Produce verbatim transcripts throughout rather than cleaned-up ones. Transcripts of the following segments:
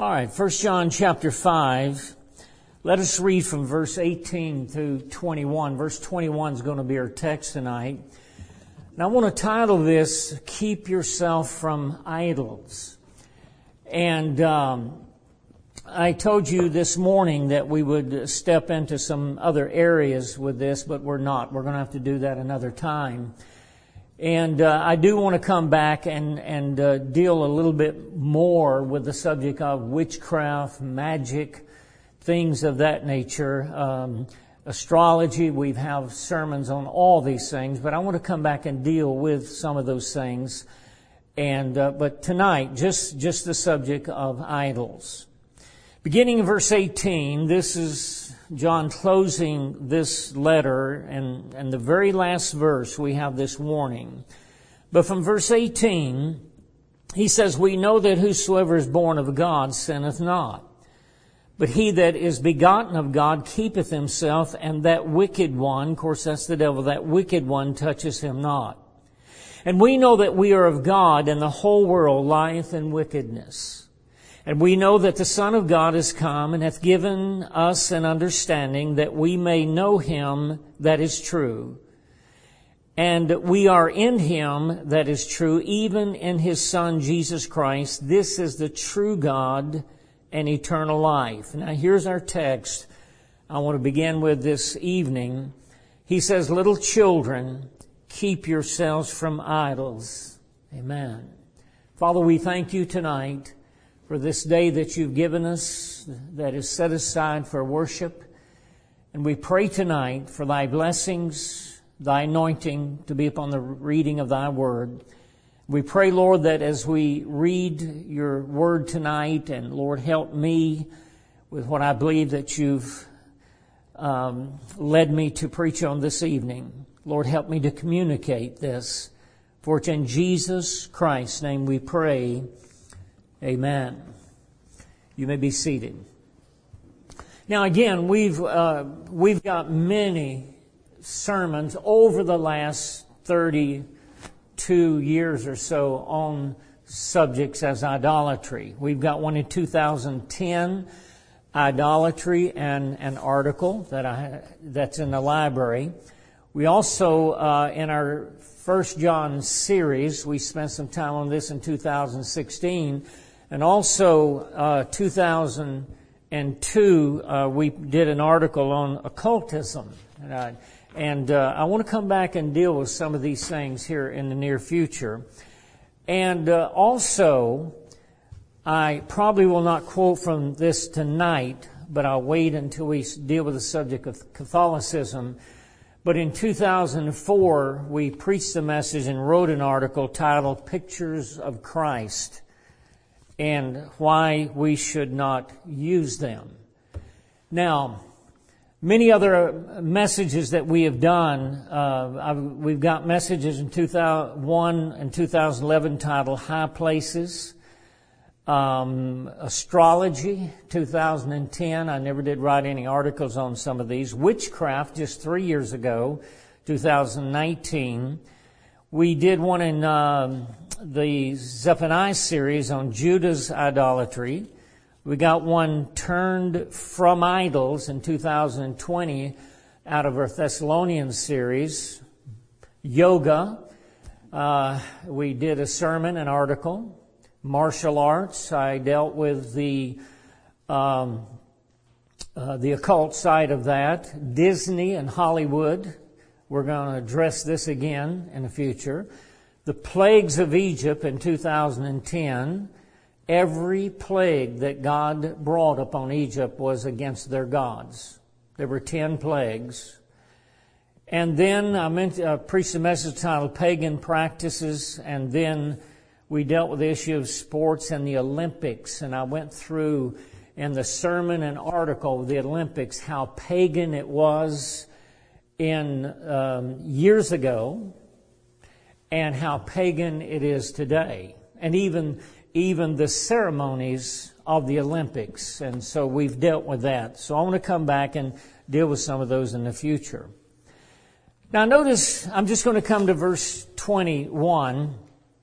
All right, First John chapter five. Let us read from verse eighteen through twenty-one. Verse twenty-one is going to be our text tonight. And I want to title this, Keep Yourself from Idols. And um, I told you this morning that we would step into some other areas with this, but we're not. We're going to have to do that another time. And uh, I do want to come back and, and uh, deal a little bit more with the subject of witchcraft, magic, things of that nature, um, astrology. We have sermons on all these things, but I want to come back and deal with some of those things. And uh, but tonight, just just the subject of idols. Beginning in verse eighteen, this is John closing this letter, and, and the very last verse we have this warning. But from verse eighteen, he says, "We know that whosoever is born of God sinneth not. But he that is begotten of God keepeth himself, and that wicked one," of course that's the devil, "that wicked one touches him not. And we know that we are of God, and the whole world lieth in wickedness. And we know that the Son of God is come, and hath given us an understanding, that we may know him that is true. And we are in him that is true, even in his Son Jesus Christ. This is the true God and eternal life." Now here's our text I want to begin with this evening. He says, "Little children, keep yourselves from idols." Amen. Father, we thank you tonight for this day that you've given us, that is set aside for worship. And we pray tonight for thy blessings, thy anointing to be upon the reading of thy word. We pray, Lord, that as we read your word tonight, and Lord, help me with what I believe that you've um, led me to preach on this evening. Lord, help me to communicate this. For it's in Jesus Christ's name we pray. Amen. You may be seated. Now again, we've uh, we've got many sermons over the last thirty-two years or so on subjects as idolatry. We've got one in two thousand ten, idolatry, and an article that I that's in the library. We also, uh, in our First John series, we spent some time on this in two thousand sixteen. And also, uh, two thousand two, uh, we did an article on occultism. Uh, and uh, I want to come back and deal with some of these things here in the near future. And uh, also, I probably will not quote from this tonight, but I'll wait until we deal with the subject of Catholicism. But in two thousand four, we preached a message and wrote an article titled "Pictures of Christ," and why we should not use them. Now, many other messages that we have done, uh, I've, we've got messages in two thousand one and two thousand eleven titled High Places, um, Astrology, two thousand ten. I never did write any articles on some of these. Witchcraft, just three years ago, two thousand nineteen. We did one in um, the Zephaniah series on Judah's idolatry. We got one, Turned from Idols, in two thousand twenty out of our Thessalonians series. Yoga. Uh, we did a sermon, an article. Martial arts. I dealt with the um, uh, the occult side of that. Disney and Hollywood. We're going to address this again in the future. The plagues of Egypt in two thousand ten. Every plague that God brought upon Egypt was against their gods. There were ten plagues. And then I meant, uh, preached a message titled Pagan Practices, and then we dealt with the issue of sports and the Olympics, and I went through in the sermon and article of the Olympics how pagan it was in um, years ago, and how pagan it is today, and even even the ceremonies of the Olympics. And so we've dealt with that. So I want to come back and deal with some of those in the future. Now notice, I'm just going to come to verse twenty-one.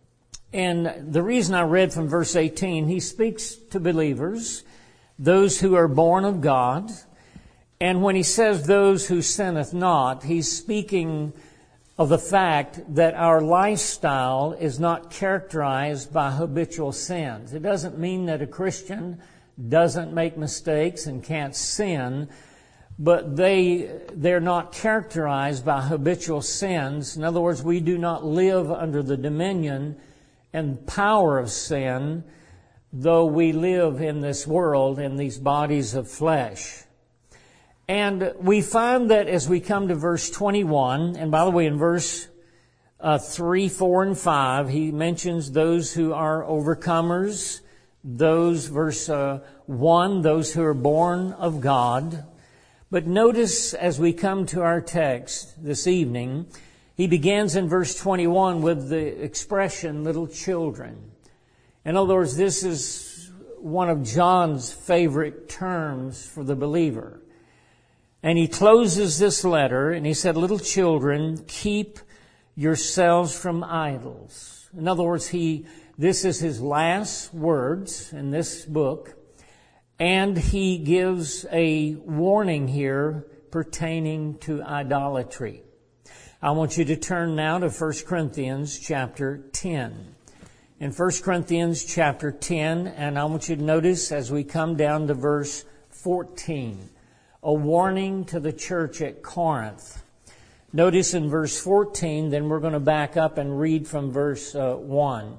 And the reason I read from verse eighteen, he speaks to believers, those who are born of God. And when he says those who sinneth not, he's speaking of the fact that our lifestyle is not characterized by habitual sins. It doesn't mean that a Christian doesn't make mistakes and can't sin, but they, they're not characterized by habitual sins. In other words, we do not live under the dominion and power of sin, though we live in this world in these bodies of flesh. And we find that as we come to verse twenty-one, and by the way, in verse uh, three, four, and five, he mentions those who are overcomers, those, verse uh, one, those who are born of God. But notice as we come to our text this evening, he begins in verse twenty-one with the expression, little children. In other words, this is one of John's favorite terms for the believer. And he closes this letter and he said, little children, keep yourselves from idols. In other words, he, this is his last words in this book. And he gives a warning here pertaining to idolatry. I want you to turn now to First Corinthians chapter ten. In First Corinthians chapter ten, and I want you to notice as we come down to verse fourteen, a warning to the church at Corinth. Notice in verse fourteen, then we're going to back up and read from verse uh, one.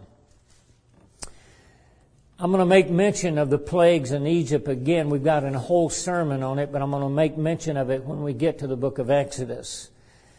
I'm going to make mention of the plagues in Egypt again. We've got a whole sermon on it, but I'm going to make mention of it when we get to the book of Exodus.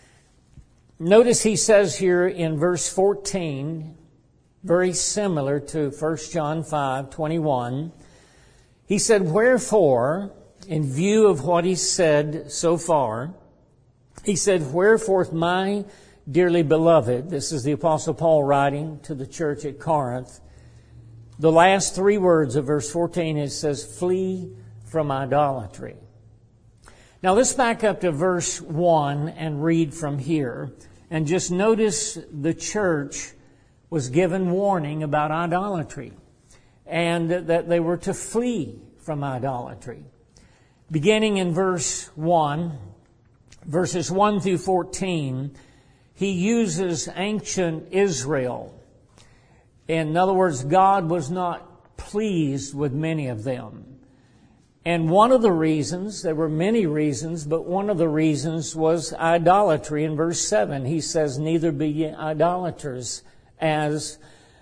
Notice he says here in verse fourteen, very similar to First John five twenty-one, he said, wherefore, in view of what he said so far, he said, wherefore, my dearly beloved, this is the Apostle Paul writing to the church at Corinth, the last three words of verse fourteen, it says, flee from idolatry. Now let's back up to verse one and read from here. And just notice the church was given warning about idolatry and that they were to flee from idolatry. Beginning in verse one, verses one through fourteen, he uses ancient Israel. In other words, God was not pleased with many of them. And one of the reasons, there were many reasons, but one of the reasons was idolatry. In verse seven, he says, neither be ye idolaters as,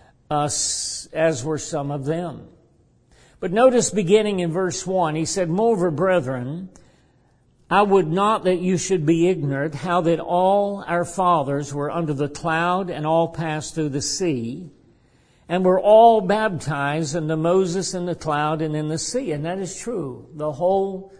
us, as were some of them. But notice beginning in verse one, he said, moreover, brethren, I would not that you should be ignorant how that all our fathers were under the cloud and all passed through the sea, and were all baptized into Moses in the cloud and in the sea. And that is true. The whole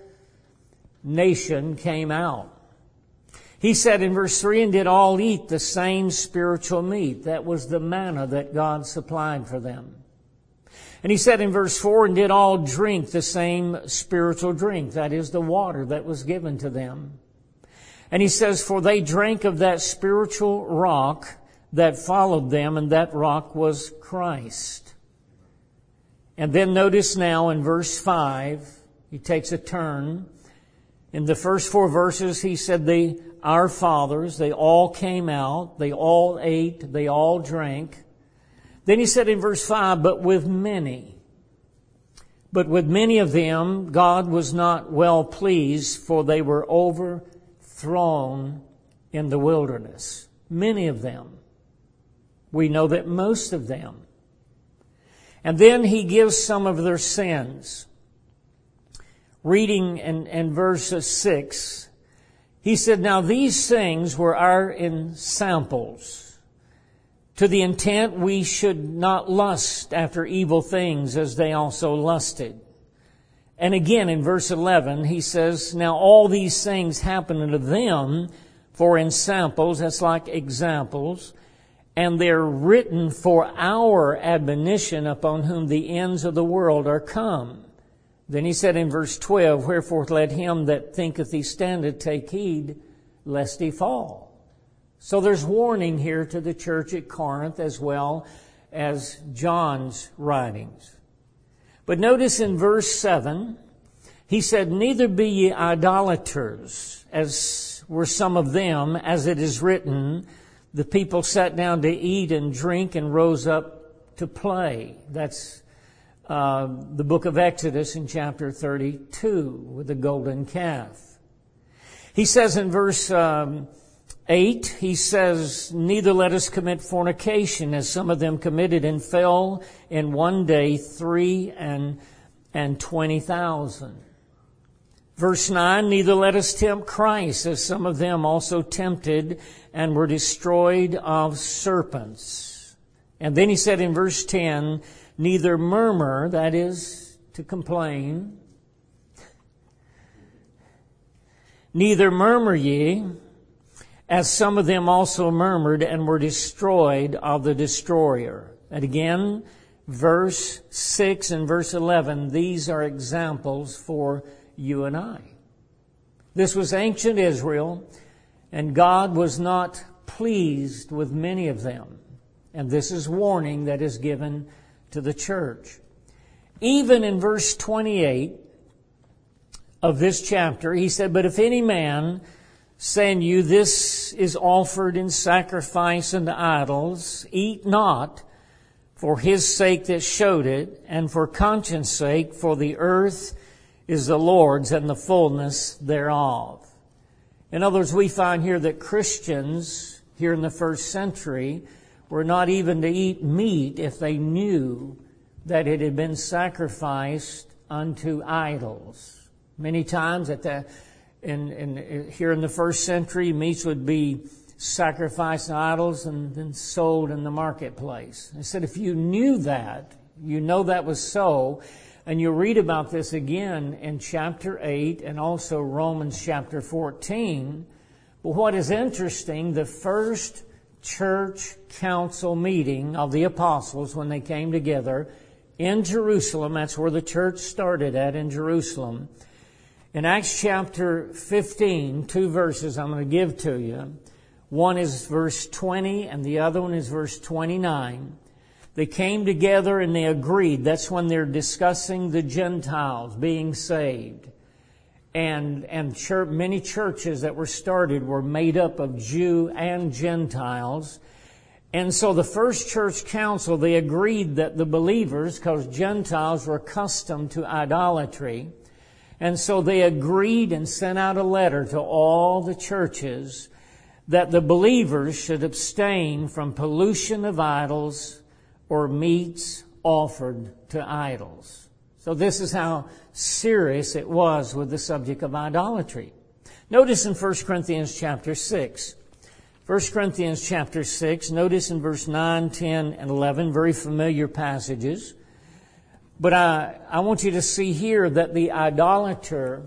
nation came out. He said in verse three, and did all eat the same spiritual meat. That was the manna that God supplied for them. And he said in verse four, and did all drink the same spiritual drink. That is the water that was given to them. And he says, for they drank of that spiritual rock that followed them, and that rock was Christ. And then notice now in verse five, he takes a turn. In the first four verses, he said they, our fathers, they all came out, they all ate, they all drank. Then he said in verse five, but with many. But with many of them, God was not well pleased, for they were overthrown in the wilderness. Many of them. We know that most of them. And then he gives some of their sins. Reading in, in verse six, he said, now these things were our ensamples, to the intent we should not lust after evil things as they also lusted. And again in verse eleven, he says, now all these things happened unto them for ensamples, that's like examples, and they're written for our admonition upon whom the ends of the world are come. Then he said in verse twelve, wherefore let him that thinketh he standeth take heed, lest he fall. So there's warning here to the church at Corinth as well as John's writings. But notice in verse seven, he said, "Neither be ye idolaters, as were some of them, as it is written, the people sat down to eat and drink and rose up to play." That's uh, the book of Exodus in chapter thirty-two with the golden calf. He says in verse um, eight, he says, "Neither let us commit fornication, as some of them committed, and fell in one day three and, and twenty thousand. Verse nine, "Neither let us tempt Christ, as some of them also tempted and were destroyed of serpents." And then he said in verse ten, "Neither murmur," that is, to complain, "neither murmur ye, as some of them also murmured and were destroyed of the destroyer." And again, verse six and verse eleven, these are examples for you and I. This was ancient Israel, and God was not pleased with many of them. And this is warning that is given to the church. Even in verse twenty-eight of this chapter, he said, "But if any man say unto you, this is offered in sacrifice unto idols, eat not for his sake that showed it, and for conscience sake, for the earth is the Lord's and the fullness thereof." In other words, we find here that Christians here in the first century were not even to eat meat if they knew that it had been sacrificed unto idols. Many times at the, in, in, here in the first century, meats would be sacrificed to idols and then sold in the marketplace. He said if you knew that, you know that was so, and you read about this again in chapter eight and also Romans chapter fourteen. But what is interesting, the first church council meeting of the apostles when they came together in Jerusalem, that's where the church started at, in Jerusalem. In Acts chapter fifteen, two verses I'm going to give to you. One is verse twenty and the other one is verse twenty-nine. They came together and they agreed. That's when they're discussing the Gentiles being saved. And, and church, many churches that were started were made up of Jew and Gentiles. And so the first church council, they agreed that the believers, because Gentiles were accustomed to idolatry, and so they agreed and sent out a letter to all the churches that the believers should abstain from pollution of idols or meats offered to idols. So this is how serious it was with the subject of idolatry. Notice in First Corinthians chapter six. First Corinthians chapter six, notice in verse nine, ten, and eleven, very familiar passages. But I, I want you to see here that the idolater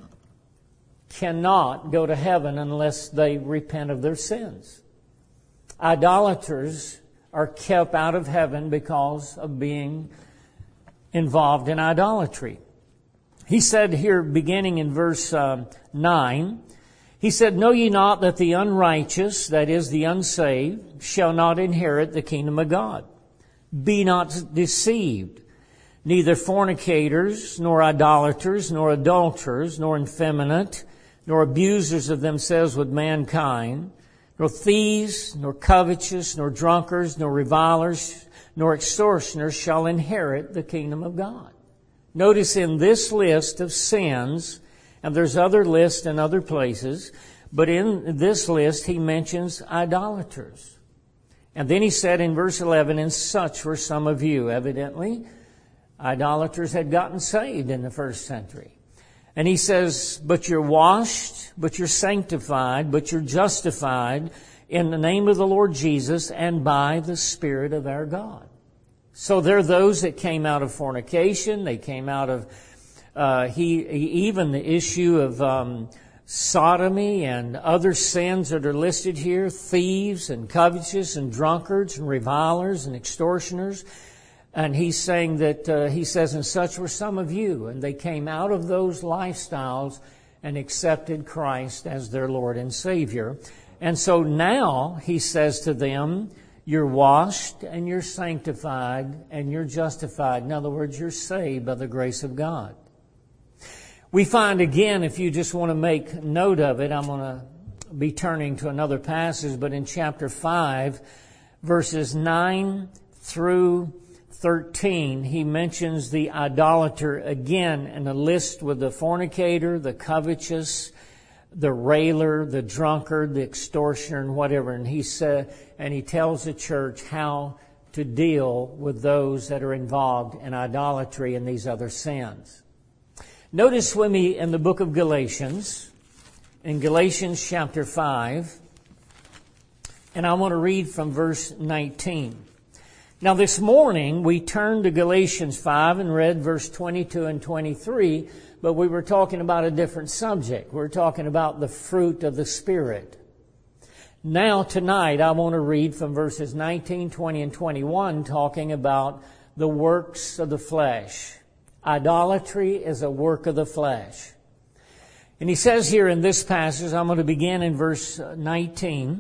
cannot go to heaven unless they repent of their sins. Idolaters are kept out of heaven because of being involved in idolatry. He said here, beginning in verse uh, nine, he said, "Know ye not that the unrighteous, that is, the unsaved, shall not inherit the kingdom of God? Be not deceived. Neither fornicators, nor idolaters, nor adulterers, nor effeminate, nor abusers of themselves with mankind, nor thieves, nor covetous, nor drunkards, nor revilers, nor extortioners shall inherit the kingdom of God." Notice in this list of sins, and there's other lists in other places, but in this list he mentions idolaters. And then he said in verse eleven, "And such were some of you." Evidently, idolaters had gotten saved in the first century. And he says, "But you're washed, but you're sanctified, but you're justified in the name of the Lord Jesus and by the Spirit of our God." So there are those that came out of fornication. They came out of uh, he, he even the issue of um, sodomy and other sins that are listed here, thieves and covetous and drunkards and revilers and extortioners. And he's saying that, uh, he says, "And such were some of you." And they came out of those lifestyles and accepted Christ as their Lord and Savior. And so now he says to them, You're washed and you're sanctified and you're justified. In other words, you're saved by the grace of God. We find again, if you just want to make note of it, I'm going to be turning to another passage, but in chapter five, verses nine through thirteen, he mentions the idolater again in a list with the fornicator, the covetous, the railer, the drunkard, the extortioner, and whatever. And he said, and he tells the church how to deal with those that are involved in idolatry and these other sins. Notice with me in the book of Galatians, in Galatians chapter five, and I want to read from verse nineteen. Now this morning we turned to Galatians five and read verse twenty-two and twenty-three, but we were talking about a different subject. We're talking about the fruit of the Spirit. Now tonight I want to read from verses nineteen, twenty, and twenty-one, talking about the works of the flesh. Idolatry is a work of the flesh. And he says here in this passage, I'm going to begin in verse nineteen.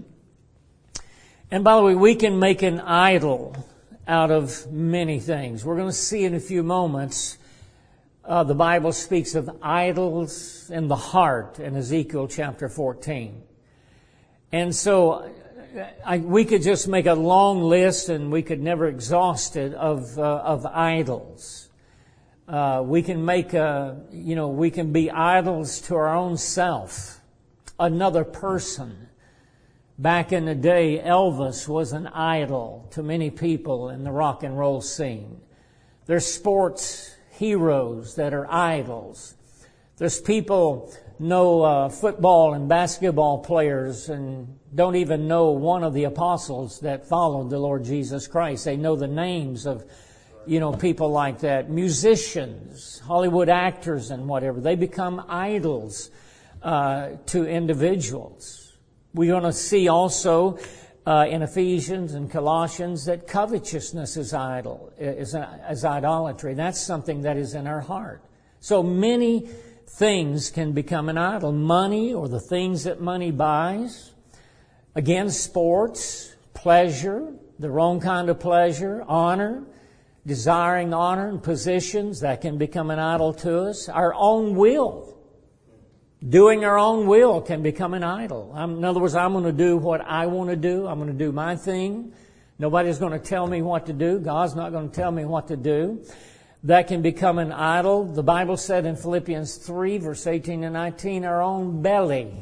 And by the way, we can make an idol out of many things. We're going to see in a few moments, uh, the Bible speaks of idols in the heart in Ezekiel chapter fourteen. And so I, we could just make a long list and we could never exhaust it of, uh, of idols. Uh, we can make a, you know, we can be idols to our own self, another person. Back in the day, Elvis was an idol to many people in the rock and roll scene. There's sports heroes that are idols. There's people know uh, football and basketball players and don't even know one of the apostles that followed the Lord Jesus Christ. They know the names of, you know, people like that. Musicians, Hollywood actors and whatever. They become idols uh, to individuals. We're going to see also uh, in Ephesians and Colossians that covetousness is idol, is, is idolatry. That's something that is in our heart. So many things can become an idol. Money or the things that money buys. Again, sports, pleasure, the wrong kind of pleasure, honor, desiring honor and positions, that can become an idol to us. Our own will. Doing our own will can become an idol. I'm, in other words, I'm going to do what I want to do. I'm going to do my thing. Nobody's going to tell me what to do. God's not going to tell me what to do. That can become an idol. The Bible said in Philippians three, verse eighteen and nineteen, our own belly.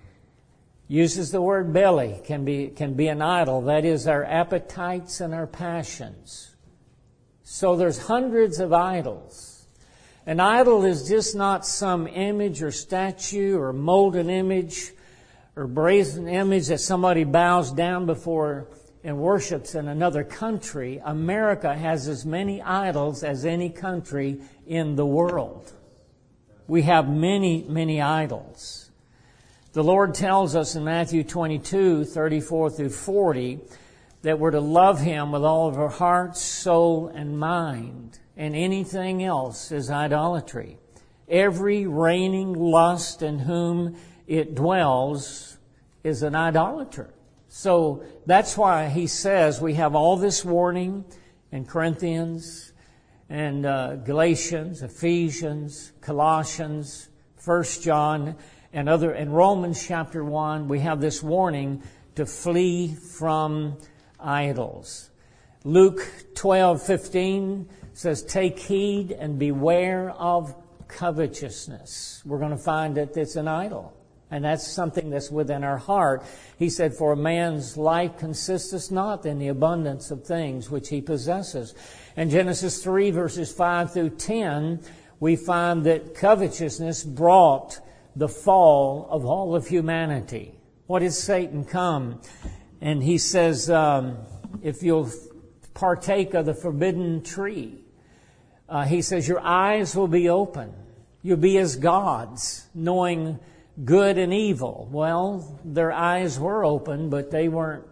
Uses the word belly, can be, can be an idol. That is our appetites and our passions. So there's hundreds of idols. An idol is just not some image or statue or molten image or brazen image that somebody bows down before and worships in another country. America has as many idols as any country in the world. We have many, many idols. The Lord tells us in Matthew twenty-two, thirty-four through forty, that we're to love Him with all of our heart, soul, and mind. And anything else is idolatry. Every reigning lust in whom it dwells is an idolater. So that's why he says we have all this warning in Corinthians and uh, Galatians, Ephesians, Colossians, First John, and other, in Romans chapter one, we have this warning to flee from idols. Luke twelve fifteen says, take heed and beware of covetousness. We're going to find that it's an idol. And that's something that's within our heart. He said, for a man's life consisteth not in the abundance of things which he possesses. In Genesis three, verses five through ten, we find that covetousness brought the fall of all of humanity. What did Satan come? And he says, um, if you'll partake of the forbidden tree, uh, he says, your eyes will be open. You'll be as gods, knowing good and evil. Well, their eyes were open, but they weren't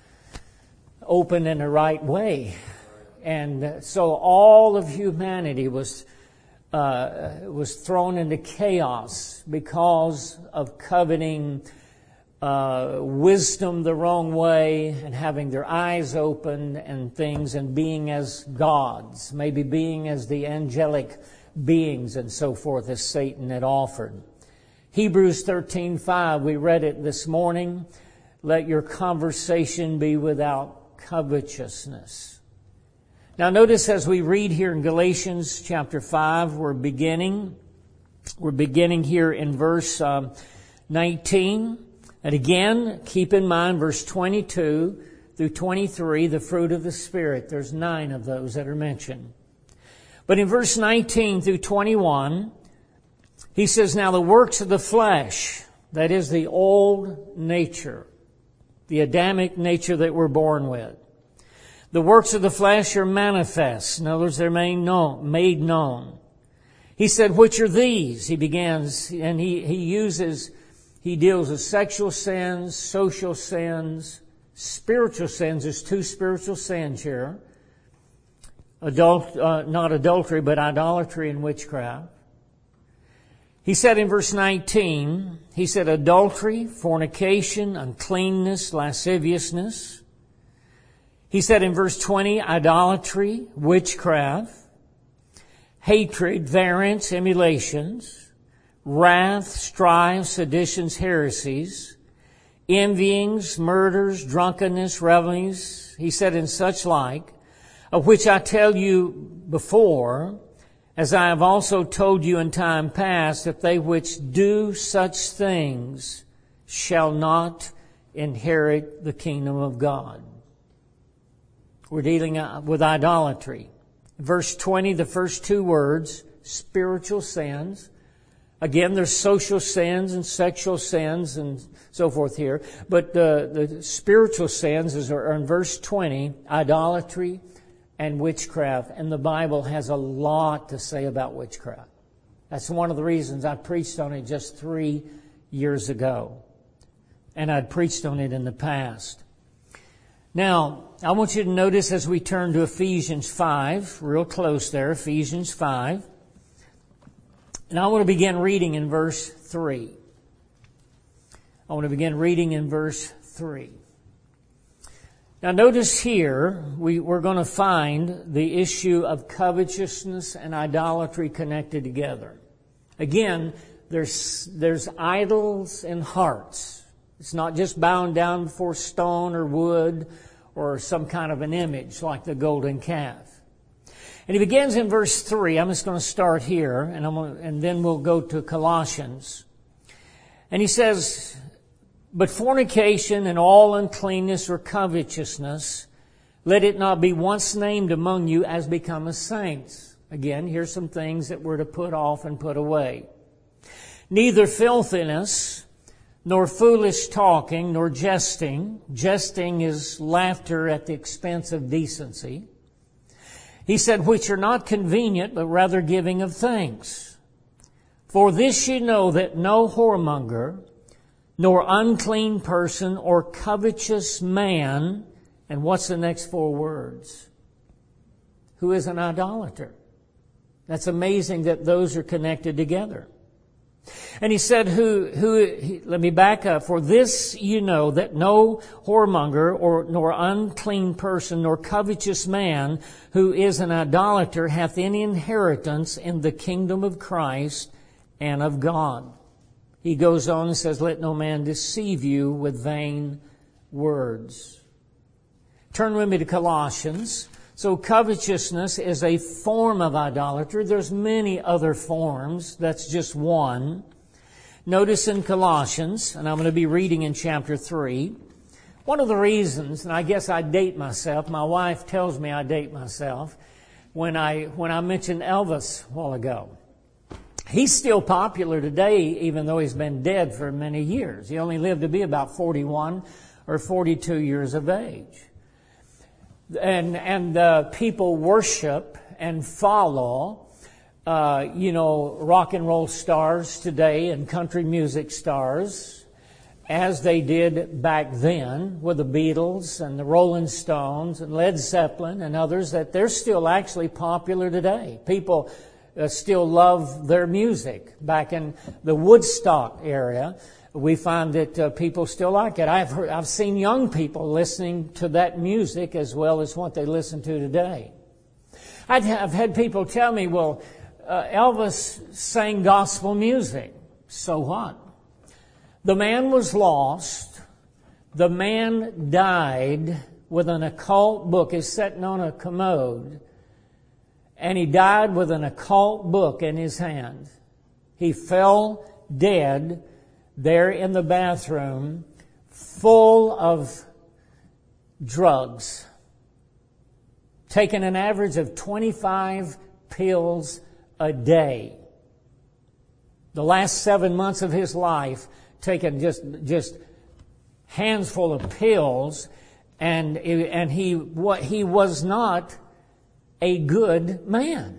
open in the right way. And so all of humanity was uh, was thrown into chaos because of coveting uh, wisdom the wrong way and having their eyes opened and things and being as gods, maybe being as the angelic beings and so forth as Satan had offered. Hebrews thirteen five, we read it this morning. Let your conversation be without covetousness. Now notice as we read here in Galatians chapter five, we're beginning, we're beginning here in verse um, nineteen. And again, keep in mind verse twenty-two through twenty-three, the fruit of the Spirit. There's nine of those that are mentioned. But in verse nineteen through twenty-one, he says, now the works of the flesh, that is the old nature, the Adamic nature that we're born with. The works of the flesh are manifest. In other words, they're made known. Made known. He said, which are these? He begins, and he, he uses, he deals with sexual sins, social sins, spiritual sins. There's two spiritual sins here. Adult, uh, not adultery, but idolatry and witchcraft. He said in verse nineteen, he said adultery, fornication, uncleanness, lasciviousness. He said in verse twenty, idolatry, witchcraft, hatred, variance, emulations, wrath, strife, seditions, heresies, envyings, murders, drunkenness, revelings. He said in such like, of which I tell you before, as I have also told you in time past, if they which do such things shall not inherit the kingdom of God. We're dealing with idolatry. Verse twenty, the first two words, spiritual sins. Again, there's social sins and sexual sins and so forth here. But the, the spiritual sins is, are in verse twenty, idolatry and witchcraft. And the Bible has a lot to say about witchcraft. That's one of the reasons I preached on it just three years ago. And I'd preached on it in the past. Now, I want you to notice as we turn to Ephesians five, real close there, Ephesians five. And I want to begin reading in verse three. I want to begin reading in verse three. Now notice here, we, we're going to find the issue of covetousness and idolatry connected together. Again, there's, there's idols in hearts. It's not just bowing down before stone or wood or some kind of an image like the golden calf. And he begins in verse three. I'm just going to start here, and, I'm going to, and then we'll go to Colossians. And he says, but fornication and all uncleanness or covetousness, let it not be once named among you as becometh saints. Again, here's some things that we're to put off and put away. Neither filthiness, nor foolish talking, nor jesting. Jesting is laughter at the expense of decency. He said, which are not convenient, but rather giving of thanks. For this you know that no whoremonger, nor unclean person, or covetous man, and what's the next four words? Who is an idolater. That's amazing that those are connected together. And he said, who, who, he, let me back up. For this you know that no whoremonger or nor unclean person nor covetous man who is an idolater hath any inheritance in the kingdom of Christ and of God. He goes on and says, let no man deceive you with vain words. Turn with me to Colossians. So covetousness is a form of idolatry. There's many other forms. That's just one. Notice in Colossians, and I'm going to be reading in chapter three, one of the reasons, and I guess I date myself, my wife tells me I date myself, when I, when I mentioned Elvis a while ago. He's still popular today, even though he's been dead for many years. He only lived to be about forty-one or forty-two years of age. And, and uh, people worship and follow, uh, you know, rock and roll stars today and country music stars, as they did back then with the Beatles and the Rolling Stones and Led Zeppelin and others, that they're still actually popular today. People uh, still love their music. Back in the Woodstock area, we find that uh, people still like it. I've heard, I've seen young people listening to that music as well as what they listen to today. I'd, I've had people tell me, well, uh, Elvis sang gospel music. So what? The man was lost. The man died with an occult book. He's sitting on a commode. And he died with an occult book in his hand. He fell dead there in the bathroom, full of drugs, taking an average of twenty-five pills a day. The last seven months of his life, taking just just hands full of pills, and and he what he was not a good man.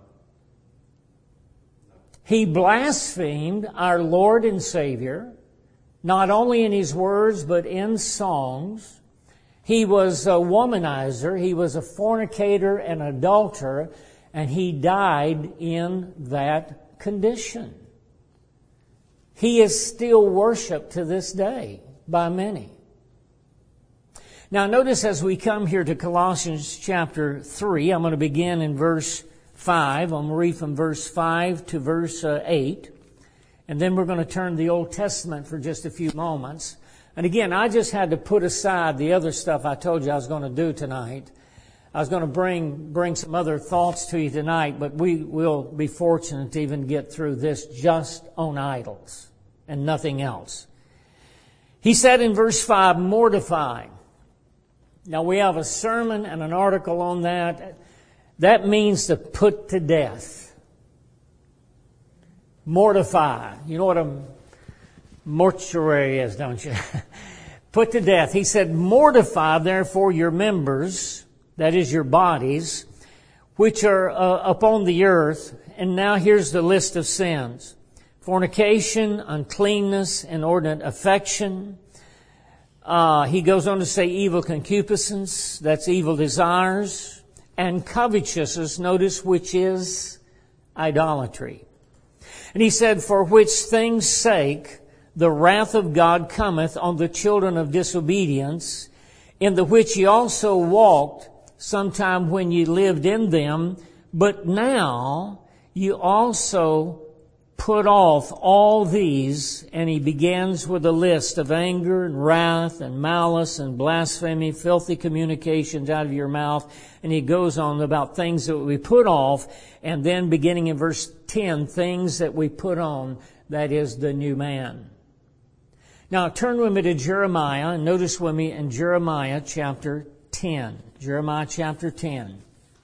He blasphemed our Lord and Savior, not only in his words, but in songs. He was a womanizer. He was a fornicator and adulterer, and he died in that condition. He is still worshipped to this day by many. Now notice as we come here to Colossians chapter three, I'm going to begin in verse five. I'm going to read from verse five to verse uh, eight. And then we're going to turn to the Old Testament for just a few moments. And again, I just had to put aside the other stuff I told you I was going to do tonight. I was going to bring bring some other thoughts to you tonight, but we will be fortunate to even get through this just on idols and nothing else. He said in verse five, mortify. Now we have a sermon and an article on that. That means to put to death. Mortify. You know what a mortuary is, don't you? Put to death. He said, mortify therefore your members, that is your bodies, which are uh, upon the earth. And now here's the list of sins. Fornication, uncleanness, inordinate affection. Uh, he goes on to say evil concupiscence, that's evil desires, and covetousness, notice, which is idolatry. And he said, for which things' sake the wrath of God cometh on the children of disobedience, in the which ye also walked sometime when ye lived in them, but now ye also put off all these, and he begins with a list of anger and wrath and malice and blasphemy, filthy communications out of your mouth. And he goes on about things that we put off, and then beginning in verse ten, things that we put on, that is the new man. Now turn with me to Jeremiah, and notice with me in Jeremiah chapter ten. Jeremiah chapter ten.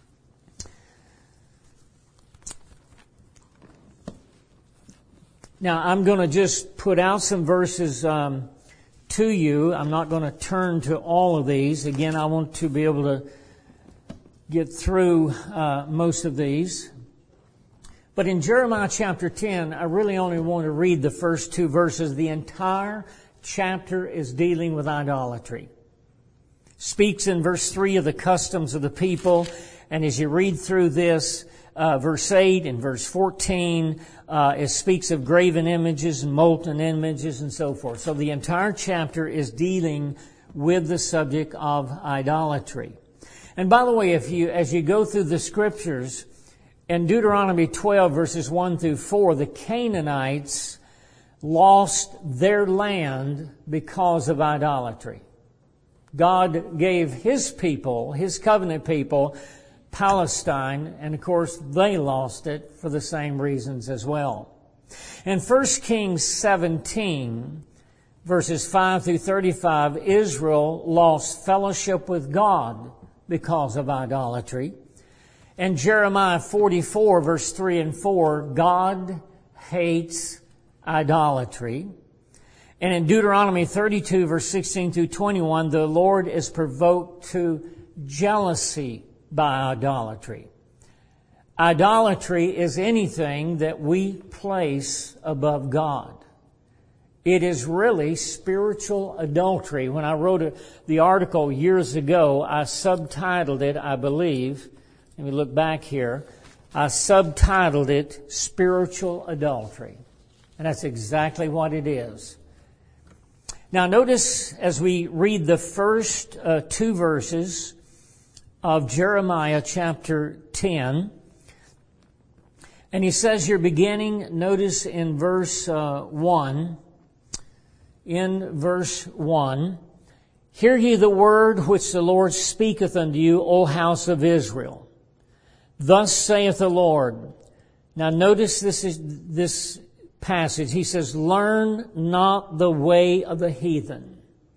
Now, I'm going to just put out some verses um, to you. I'm not going to turn to all of these. Again, I want to be able to get through uh, most of these. But in Jeremiah chapter ten, I really only want to read the first two verses. The entire chapter is dealing with idolatry. Speaks in verse three of the customs of the people. And as you read through this, uh, verse eight and verse fourteen, Uh, it speaks of graven images and molten images and so forth. So the entire chapter is dealing with the subject of idolatry. And by the way, if you, as you go through the scriptures, in Deuteronomy twelve verses one through four, the Canaanites lost their land because of idolatry. God gave His people, His covenant people, Palestine, and of course they lost it for the same reasons as well. In First Kings seventeen, verses five through thirty-five, Israel lost fellowship with God because of idolatry. In Jeremiah forty-four, verse three and four, God hates idolatry. And in Deuteronomy thirty-two, verse sixteen through twenty-one, the Lord is provoked to jealousy by idolatry. Idolatry is anything that we place above God. It is really spiritual adultery. When I wrote a, the article years ago, I subtitled it, I believe, let me look back here, I subtitled it Spiritual Adultery. And that's exactly what it is. Now notice as we read the first uh, two verses of Jeremiah chapter ten, and he says here beginning, notice in verse uh, one, in verse one, hear ye the word which the Lord speaketh unto you, O house of Israel. Thus saith the Lord. Now notice this is this passage. He says, learn not the way of the heathen.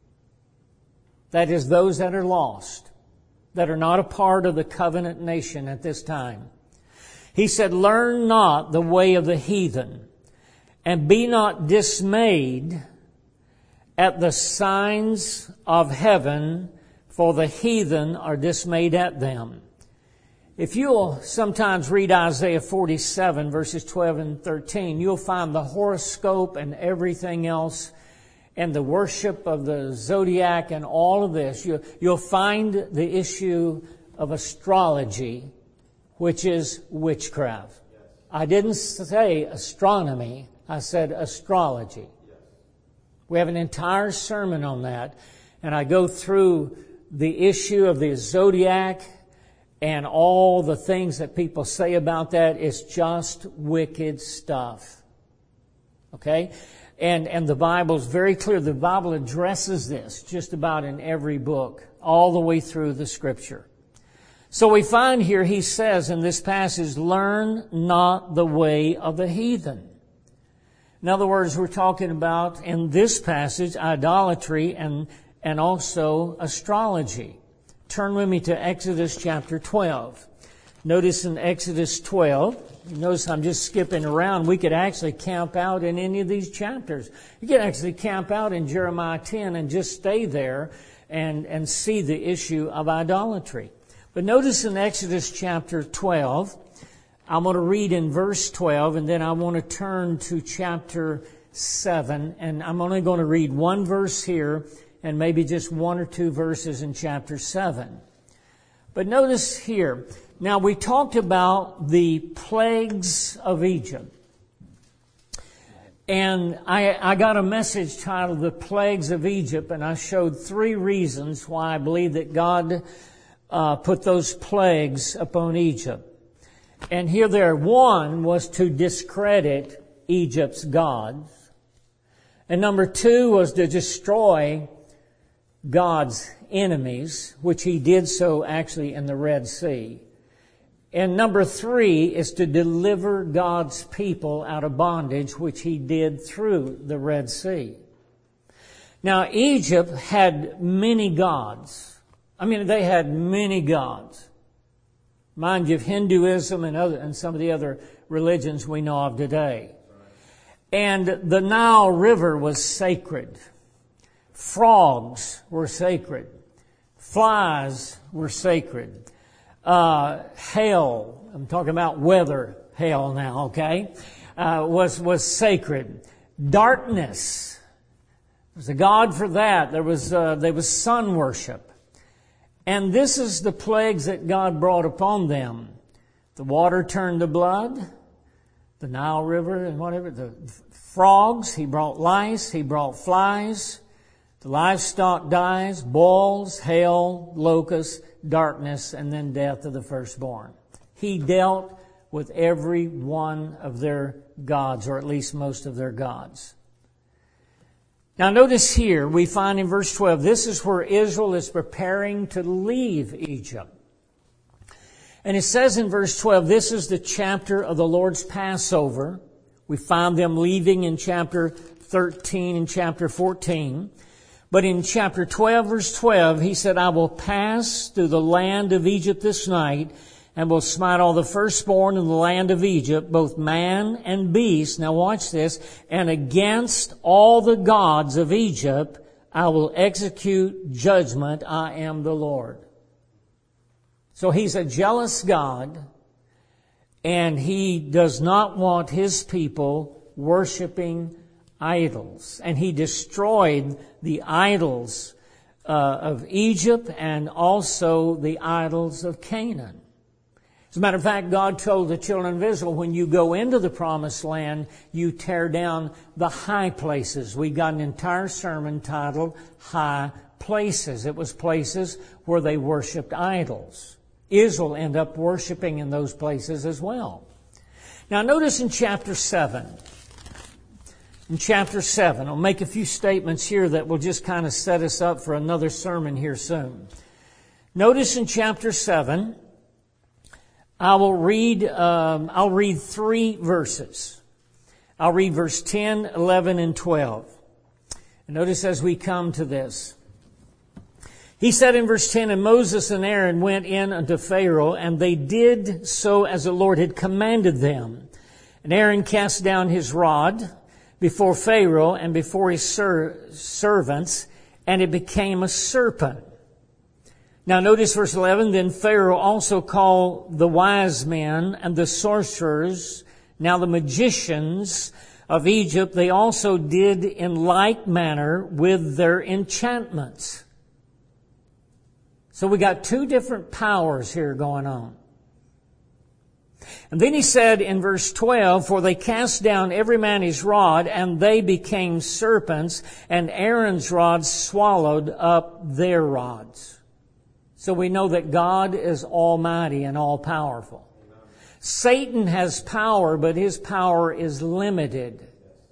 That is, those that are lost, that are not a part of the covenant nation at this time. He said, learn not the way of the heathen, and be not dismayed at the signs of heaven, for the heathen are dismayed at them. If you'll sometimes read Isaiah forty-seven, verses twelve and thirteen, you'll find the horoscope and everything else and the worship of the zodiac and all of this. You, you'll find the issue of astrology, which is witchcraft. Yes. I didn't say astronomy. I said astrology. Yes. We have an entire sermon on that, and I go through the issue of the zodiac and all the things that people say about that. Is just wicked stuff. Okay? And, and the Bible is very clear. The Bible addresses this just about in every book, all the way through the Scripture. So we find here, he says in this passage, learn not the way of the heathen. In other words, we're talking about, in this passage, idolatry and, and also astrology. Turn with me to Exodus chapter twelve. Notice in Exodus twelve, notice I'm just skipping around. We could actually camp out in any of these chapters. You could actually camp out in Jeremiah ten and just stay there and, and see the issue of idolatry. But notice in Exodus chapter twelve, I'm going to read in verse twelve, and then I want to turn to chapter seven, and I'm only going to read one verse here and maybe just one or two verses in chapter seven. But notice here, now we talked about the plagues of Egypt. And I, I got a message titled The Plagues of Egypt, and I showed three reasons why I believe that God uh, put those plagues upon Egypt. And here there, one was to discredit Egypt's gods. And number two was to destroy God's enemies, which he did so actually in the Red Sea. And number three is to deliver God's people out of bondage, which he did through the Red Sea. Now, Egypt had many gods. I mean, they had many gods. Mind you, Hinduism and other, and some of the other religions we know of today. And the Nile River was sacred. Frogs were sacred. Flies were sacred. Uh, hail, I'm talking about weather hail now, okay, uh, was, was sacred. Darkness, there was a god for that. There was, uh, there was sun worship. And this is the plagues that God brought upon them. The water turned to blood, the Nile River and whatever, the frogs, he brought lice, he brought flies, the livestock dies, boils, hail, locusts, darkness, and then death of the firstborn. He dealt with every one of their gods, or at least most of their gods. Now notice here, we find in verse twelve, this is where Israel is preparing to leave Egypt. And it says in verse twelve, this is the chapter of the Lord's Passover. We find them leaving in chapter thirteen and chapter fourteen. But in chapter twelve, verse twelve, he said, I will pass through the land of Egypt this night, and will smite all the firstborn in the land of Egypt, both man and beast. Now watch this. And against all the gods of Egypt, I will execute judgment. I am the Lord. So he's a jealous God, and he does not want his people worshiping idols. And he destroyed the idols uh, of Egypt and also the idols of Canaan. As a matter of fact, God told the children of Israel, when you go into the promised land, you tear down the high places. We got an entire sermon titled High Places. It was places where they worshiped idols. Israel ended up worshiping in those places as well. Now notice in chapter seven. In chapter seven, I'll make a few statements here that will just kind of set us up for another sermon here soon. Notice in chapter seven, I will read, um, I'll read three verses. I'll read verse ten, eleven, and twelve. And notice as we come to this. He said in verse ten, "And Moses and Aaron went in unto Pharaoh, and they did so as the Lord had commanded them. And Aaron cast down his rod before Pharaoh and before his ser- servants, and it became a serpent." Now notice verse eleven, "Then Pharaoh also called the wise men and the sorcerers, now the magicians of Egypt, they also did in like manner with their enchantments." So we got two different powers here going on. And then he said in verse twelve, "For they cast down every man his rod, and they became serpents, and Aaron's rod swallowed up their rods." So we know that God is almighty and all-powerful. Satan has power, but his power is limited.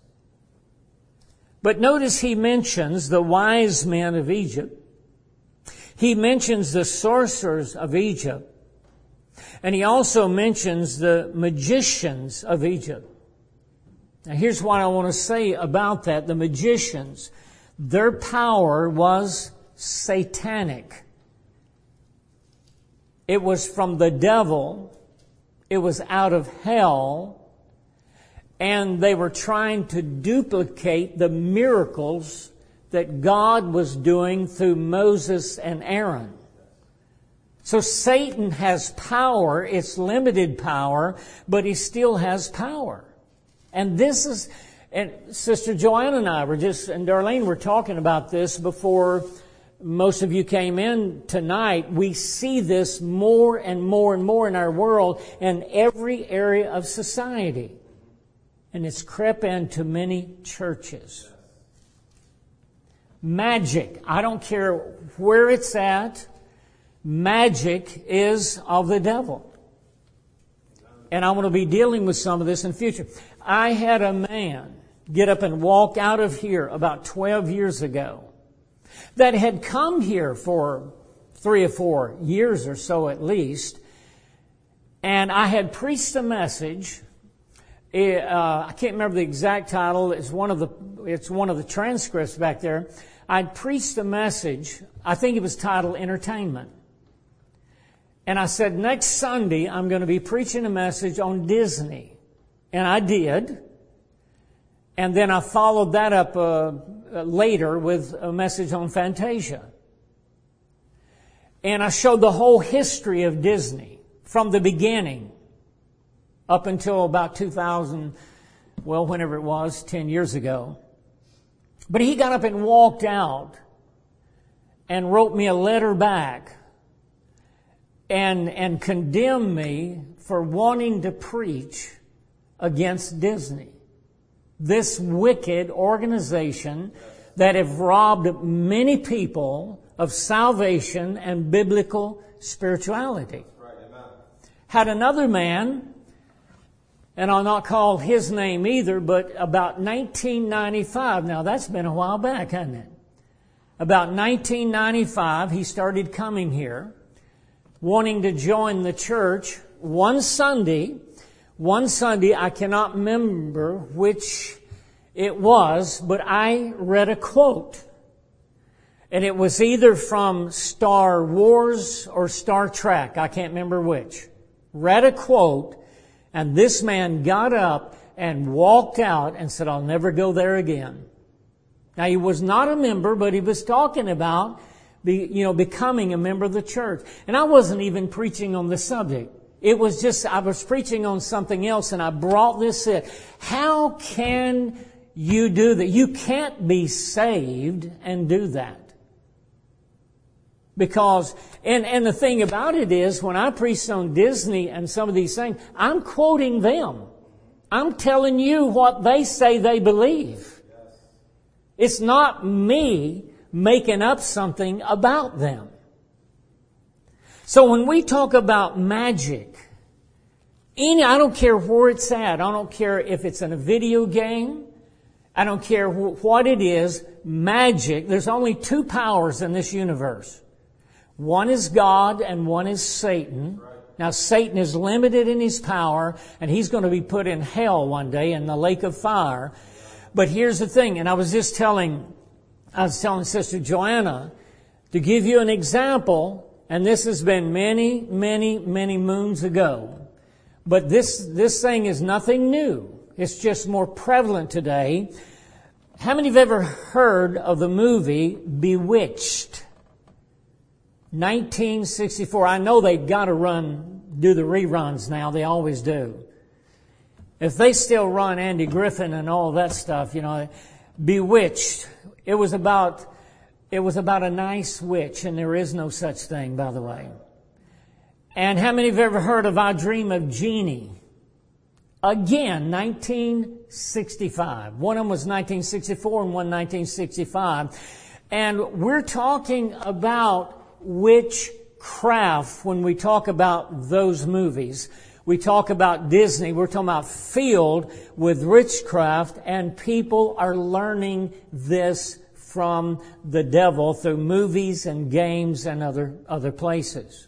But notice he mentions the wise men of Egypt. He mentions the sorcerers of Egypt. And he also mentions the magicians of Egypt. Now here's what I want to say about that. The magicians, their power was satanic. It was from the devil. It was out of hell. And they were trying to duplicate the miracles that God was doing through Moses and Aaron. So Satan has power. It's limited power, but he still has power. And this is, and Sister Joanna and I were just, and Darlene were talking about this before most of you came in tonight. We see this more and more and more in our world and every area of society. And it's crept into many churches. Magic, I don't care where it's at, magic is of the devil. And I'm going to be dealing with some of this in the future. I had a man get up and walk out of here about twelve years ago that had come here for three or four years or so at least. And I had preached a message. It, uh, I can't remember the exact title. It's one of the, it's one of the transcripts back there. I'd preached a message. I think it was titled Entertainment. And I said, next Sunday, I'm going to be preaching a message on Disney. And I did. And then I followed that up uh, later with a message on Fantasia. And I showed the whole history of Disney from the beginning up until about two thousand, well, whenever it was, ten years ago. But he got up and walked out and wrote me a letter back and, and condemned me for wanting to preach against Disney. This wicked organization that have robbed many people of salvation and biblical spirituality. Had another man, and I'll not call his name either, but about nineteen ninety-five, now that's been a while back, hasn't it? About nineteen ninety-five, he started coming here, wanting to join the church. One Sunday, one Sunday, I cannot remember which it was, but I read a quote. And it was either from Star Wars or Star Trek, I can't remember which. Read a quote, and this man got up and walked out and said, I'll never go there again. Now, he was not a member, but he was talking about, be, you know, becoming a member of the church. And I wasn't even preaching on the subject. It was just, I was preaching on something else, and I brought this in. How can you do that? You can't be saved and do that. Because, and, and the thing about it is, when I preach on Disney and some of these things, I'm quoting them. I'm telling you what they say they believe. It's not me making up something about them. So when we talk about magic, any, I don't care where it's at. I don't care if it's in a video game. I don't care wh- what it is. Magic, there's only two powers in this universe. One is God and one is Satan. Now Satan is limited in his power, and he's going to be put in hell one day in the lake of fire. But here's the thing, and I was just telling, I was telling Sister Joanna, to give you an example, and this has been many, many, many moons ago. But this, this thing is nothing new. It's just more prevalent today. How many have ever heard of the movie Bewitched? nineteen sixty-four. I know they've got to run, do the reruns now. They always do. If they still run Andy Griffin and all that stuff, you know, Bewitched. It was about, it was about a nice witch, and there is no such thing, by the way. And how many have ever heard of I Dream of Jeannie? Again, nineteen sixty-five. One of them was nineteen sixty-four and one nineteen sixty-five. And we're talking about witchcraft when we talk about those movies. We talk about Disney. We're talking about filled with witchcraft, and people are learning this from the devil through movies and games and other other places.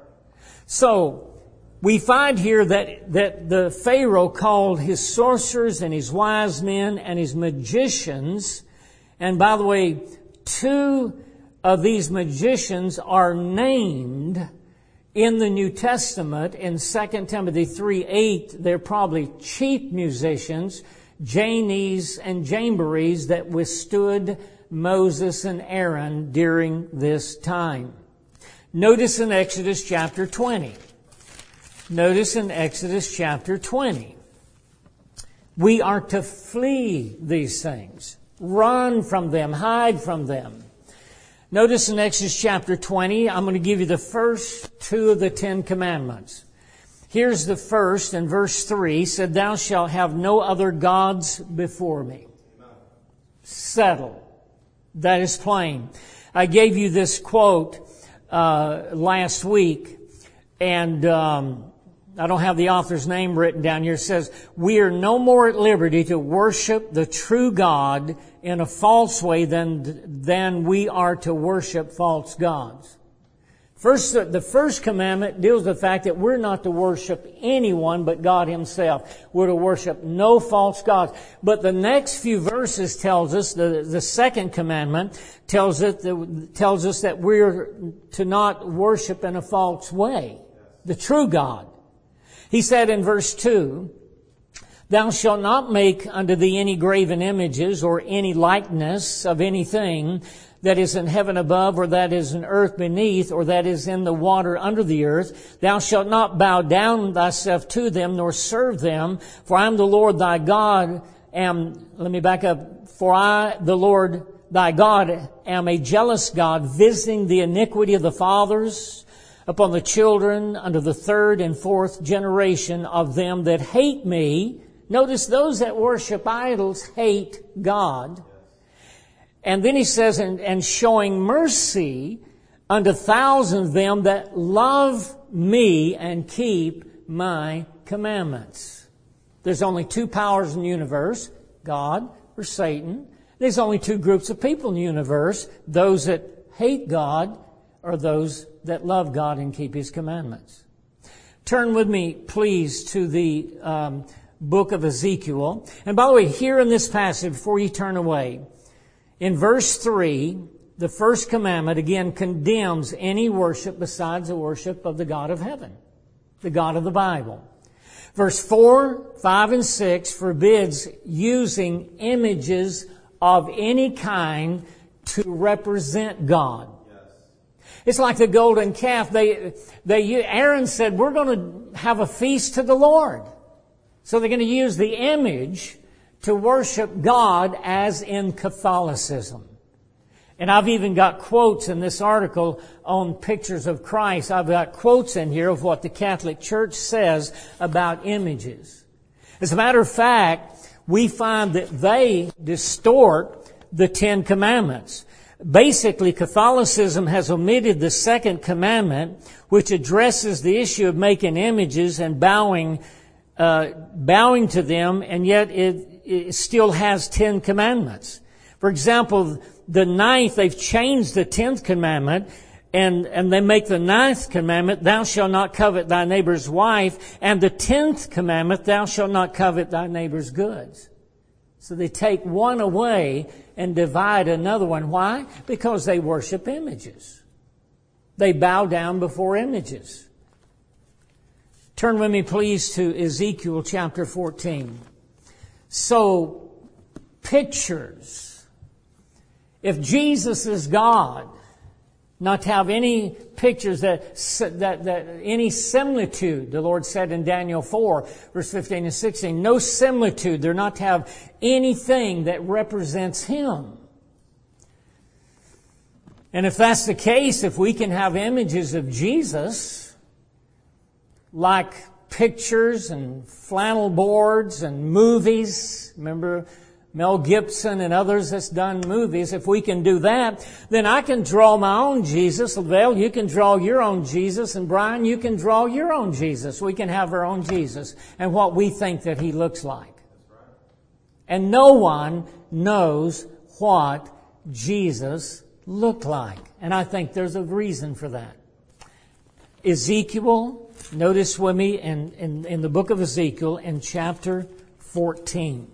So we find here that that the Pharaoh called his sorcerers and his wise men and his magicians. And by the way, two of these magicians are named in the New Testament. In Second Timothy three eight, they're probably chief musicians, Jannes and Jambres, that withstood Moses and Aaron during this time. Notice in Exodus chapter twenty. Notice in Exodus chapter twenty. We are to flee these things. Run from them. Hide from them. Notice in Exodus chapter twenty, I'm going to give you the first two of the Ten Commandments. Here's the first, in verse three, said, "Thou shalt have no other gods before me." Settle. That is plain. I gave you this quote uh, last week, and um, I don't have the author's name written down here. It says, "We are no more at liberty to worship the true God in a false way than, than we are to worship false gods." First, the first commandment deals with the fact that we're not to worship anyone but God Himself. We're to worship no false gods. But the next few verses tells us, the, the second commandment tells it, tells us that we're to not worship in a false way the true God. He said in verse two, "Thou shalt not make unto thee any graven images or any likeness of anything that is in heaven above, or that is in earth beneath, or that is in the water under the earth. Thou shalt not bow down thyself to them, nor serve them. For I am the Lord thy God, am," let me back up, "For I, the Lord thy God, am a jealous God, visiting the iniquity of the fathers upon the children unto the third and fourth generation of them that hate me." Notice those that worship idols hate God. And then he says, and, and showing mercy unto thousands of them that love me and keep my commandments. There's only two powers in the universe, God or Satan. There's only two groups of people in the universe, those that hate God or those that love God and keep His commandments. Turn with me, please, to the um, book of Ezekiel. And by the way, here in this passage, before you turn away, in verse three, the first commandment again condemns any worship besides the worship of the God of heaven, the God of the Bible. Verse four, five, and six forbids using images of any kind to represent God. It's like the golden calf. They, they, Aaron said, "We're going to have a feast to the Lord." So they're going to use the image to worship God as in Catholicism. And I've even got quotes in this article on pictures of Christ. I've got quotes in here of what the Catholic Church says about images. As a matter of fact, we find that they distort the Ten Commandments. Basically, Catholicism has omitted the second commandment, which addresses the issue of making images and bowing, uh, bowing to them, and yet it, it still has Ten Commandments. For example, the ninth, they've changed the tenth commandment, and, and they make the ninth commandment, thou shalt not covet thy neighbor's wife, and the tenth commandment, thou shalt not covet thy neighbor's goods. So they take one away and divide another one. Why? Because they worship images. They bow down before images. Turn with me, please, to Ezekiel chapter fourteen. So, pictures. If Jesus is God, not to have any pictures that, that, that, any similitude, the Lord said in Daniel four, verse fifteen and sixteen, no similitude. They're not to have anything that represents Him. And if that's the case, if we can have images of Jesus, like pictures and flannel boards and movies, remember Mel Gibson and others that's done movies, if we can do that, then I can draw my own Jesus. Lavelle, you can draw your own Jesus. And Brian, you can draw your own Jesus. We can have our own Jesus and what we think that He looks like. And no one knows what Jesus looked like. And I think there's a reason for that. Ezekiel, notice with me in, in, in the book of Ezekiel in chapter fourteen.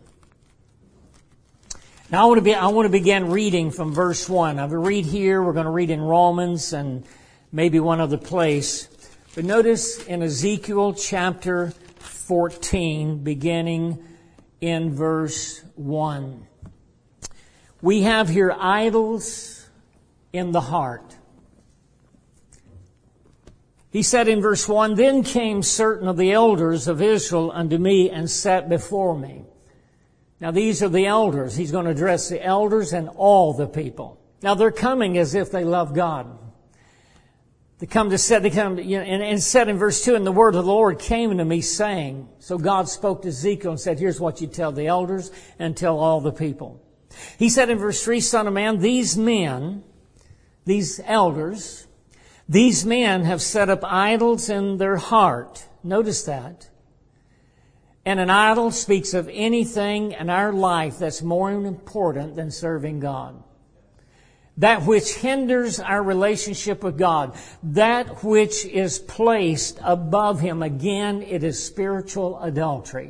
Now I want to be, I want to begin reading from verse one. I will read here, we're going to read in Romans and maybe one other place. But notice in Ezekiel chapter fourteen, beginning in verse one. We have here idols in the heart. He said in verse one, then came certain of the elders of Israel unto me and sat before me. Now these are the elders. He's going to address the elders and all the people. Now they're coming as if they love God. They come to set, they come, to, you know, and, and said in verse two, and the word of the Lord came unto me saying, so God spoke to Ezekiel and said, here's what you tell the elders and tell all the people. He said in verse three, son of man, these men, these elders, these men have set up idols in their heart. Notice that. And an idol speaks of anything in our life that's more important than serving God. That which hinders our relationship with God. That which is placed above Him. Again, it is spiritual adultery.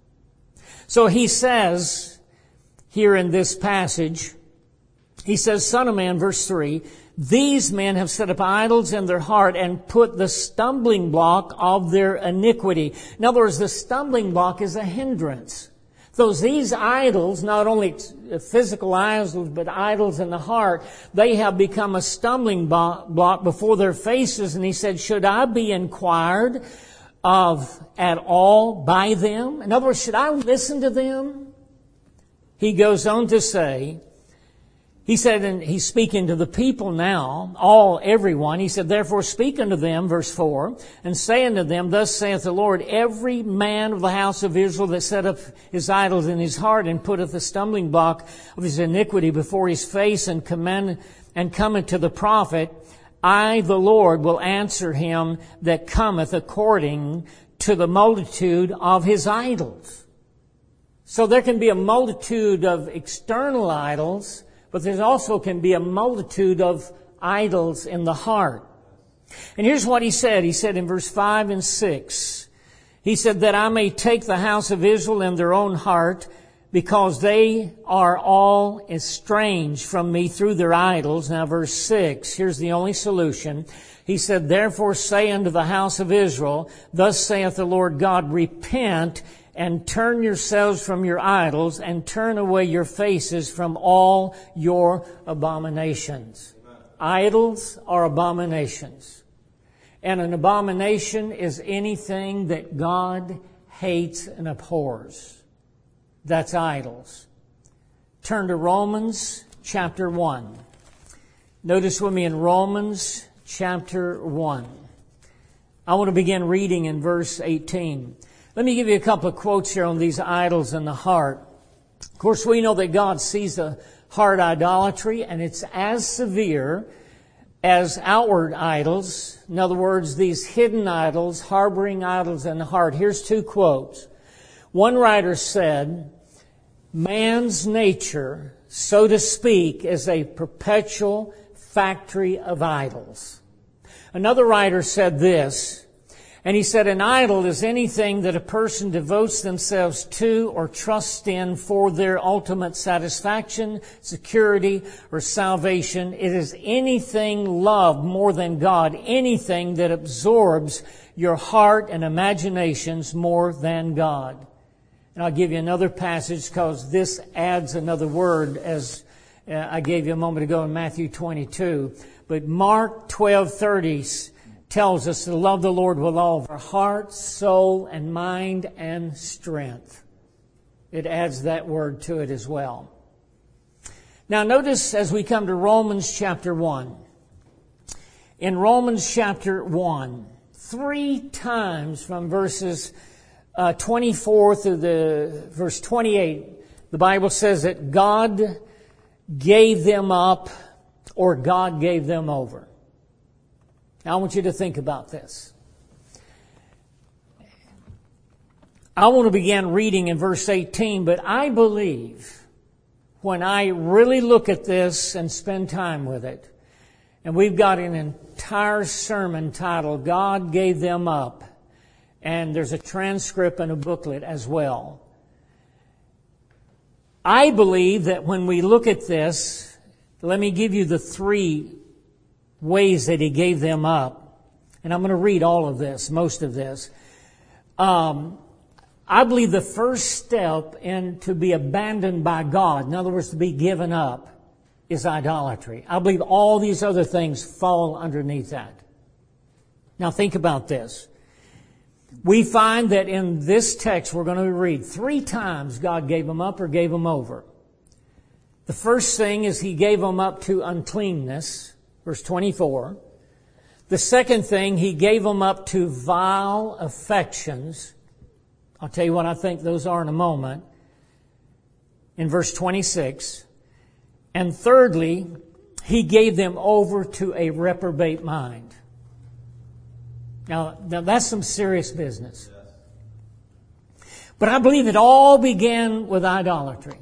So he says here in this passage, he says, son of man, verse three, these men have set up idols in their heart and put the stumbling block of their iniquity. In other words, the stumbling block is a hindrance. So these idols, not only physical idols, but idols in the heart, they have become a stumbling block before their faces. And he said, should I be inquired of at all by them? In other words, should I listen to them? He goes on to say, he said, and he's speaking to the people now, all, everyone. He said, therefore speak unto them, verse four, and say unto them, thus saith the Lord, every man of the house of Israel that set up his idols in his heart and putteth the stumbling block of his iniquity before his face and command and cometh to the prophet, I, the Lord, will answer him that cometh according to the multitude of his idols. So there can be a multitude of external idols, but there also can be a multitude of idols in the heart. And here's what he said. He said in verse five and six, he said, that I may take the house of Israel in their own heart, because they are all estranged from me through their idols. Now verse six, here's the only solution. He said, therefore say unto the house of Israel, thus saith the Lord God, repent and turn yourselves from your idols, and turn away your faces from all your abominations. Amen. Idols are abominations. And an abomination is anything that God hates and abhors. That's idols. Turn to Romans chapter one. Notice with me in Romans chapter one. I want to begin reading in verse eighteen. Let me give you a couple of quotes here on these idols in the heart. Of course, we know that God sees the heart idolatry, and it's as severe as outward idols. In other words, these hidden idols, harboring idols in the heart. Here's two quotes. One writer said, man's nature, so to speak, is a perpetual factory of idols. Another writer said this, and he said, an idol is anything that a person devotes themselves to or trusts in for their ultimate satisfaction, security, or salvation. It is anything loved more than God, anything that absorbs your heart and imaginations more than God. And I'll give you another passage because this adds another word, as uh, I gave you a moment ago in Matthew twenty-two. But Mark twelve thirty tells us to love the Lord with all of our heart, soul, and mind and strength. It adds that word to it as well. Now notice as we come to Romans chapter one. In Romans chapter one, three times from verses uh, twenty-four through the verse twenty-eight, the Bible says that God gave them up or God gave them over. Now, I want you to think about this. I want to begin reading in verse eighteen, but I believe when I really look at this and spend time with it, and we've got an entire sermon titled, God Gave Them Up, and there's a transcript and a booklet as well. I believe that when we look at this, let me give you the three ways that He gave them up. And I'm going to read all of this, most of this. Um, I believe the first step in to be abandoned by God, in other words, to be given up, is idolatry. I believe all these other things fall underneath that. Now think about this. We find that in this text we're going to read three times God gave them up or gave them over. The first thing is He gave them up to uncleanness. Verse twenty-four. The second thing, He gave them up to vile affections. I'll tell you what I think those are in a moment. In verse twenty-six. And thirdly, He gave them over to a reprobate mind. Now, now that's some serious business. But I believe it all began with idolatry.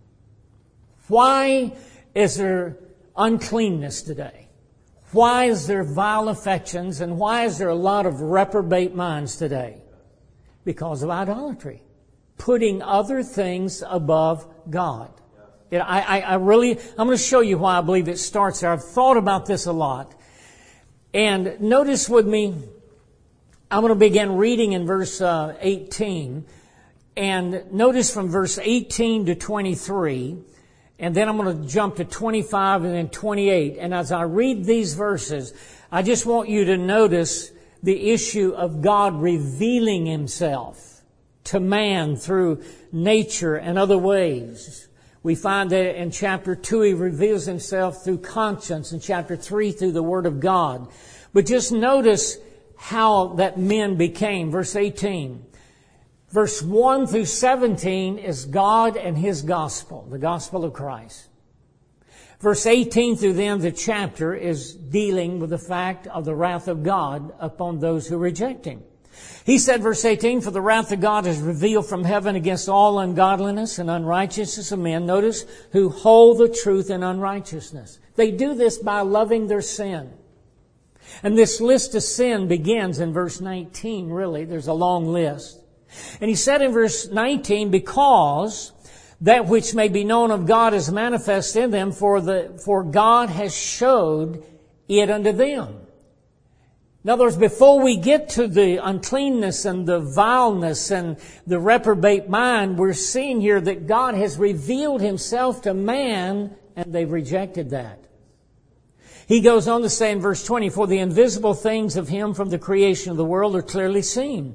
Why is there uncleanness today? Why is there vile affections, and why is there a lot of reprobate minds today? Because of idolatry. Putting other things above God. It, I, I, I really, I'm going to show you why I believe it starts there. I've thought about this a lot. And notice with me, I'm going to begin reading in verse uh, eighteen. And notice from verse eighteen to twenty-three. And then I'm going to jump to twenty-five and then twenty-eight. And as I read these verses, I just want you to notice the issue of God revealing Himself to man through nature and other ways. We find that in chapter two, He reveals Himself through conscience. In chapter three, through the Word of God. But just notice how that men became. Verse eighteen. Verse one through seventeen is God and His gospel, the gospel of Christ. Verse eighteen through the end of the chapter is dealing with the fact of the wrath of God upon those who reject Him. He said, verse eighteen, for the wrath of God is revealed from heaven against all ungodliness and unrighteousness of men, notice, who hold the truth in unrighteousness. They do this by loving their sin. And this list of sin begins in verse nineteen, really. There's a long list. And he said in verse nineteen, because that which may be known of God is manifest in them, for the for God has showed it unto them. In other words, before we get to the uncleanness and the vileness and the reprobate mind, we're seeing here that God has revealed Himself to man, and they've rejected that. He goes on to say in verse twenty, for the invisible things of Him from the creation of the world are clearly seen,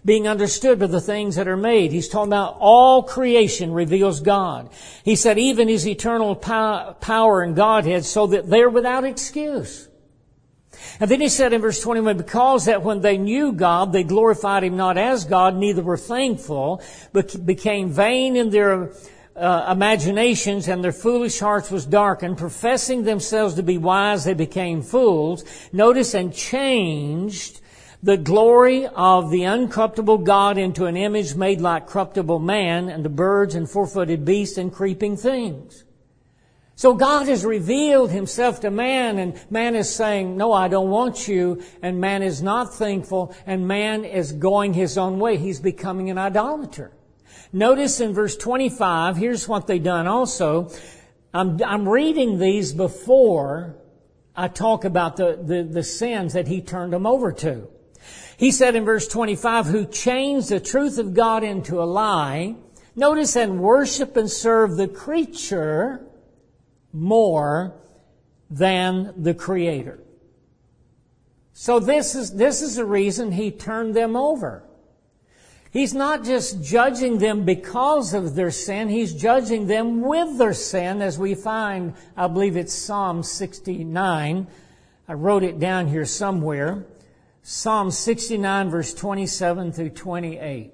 being understood by the things that are made. He's talking about all creation reveals God. He said even His eternal power and Godhead, so that they're without excuse. And then he said in verse twenty-one, because that when they knew God, they glorified Him not as God, neither were thankful, but became vain in their uh, imaginations, and their foolish hearts was darkened. Professing themselves to be wise, they became fools. Notice, and changed the glory of the uncorruptible God into an image made like corruptible man, and the birds and four-footed beasts and creeping things. So God has revealed Himself to man, and man is saying, no, I don't want you, and man is not thankful, and man is going his own way. He's becoming an idolater. Notice in verse twenty-five, here's what they've done also. I'm, I'm reading these before I talk about the, the, the sins that He turned them over to. He said in verse twenty-five, who changed the truth of God into a lie. Notice, and worship and serve the creature more than the Creator. So this is, this is the reason He turned them over. He's not just judging them because of their sin, He's judging them with their sin, as we find, I believe it's Psalm sixty-nine. I wrote it down here somewhere. Psalm sixty-nine, verse twenty-seven through twenty-eight.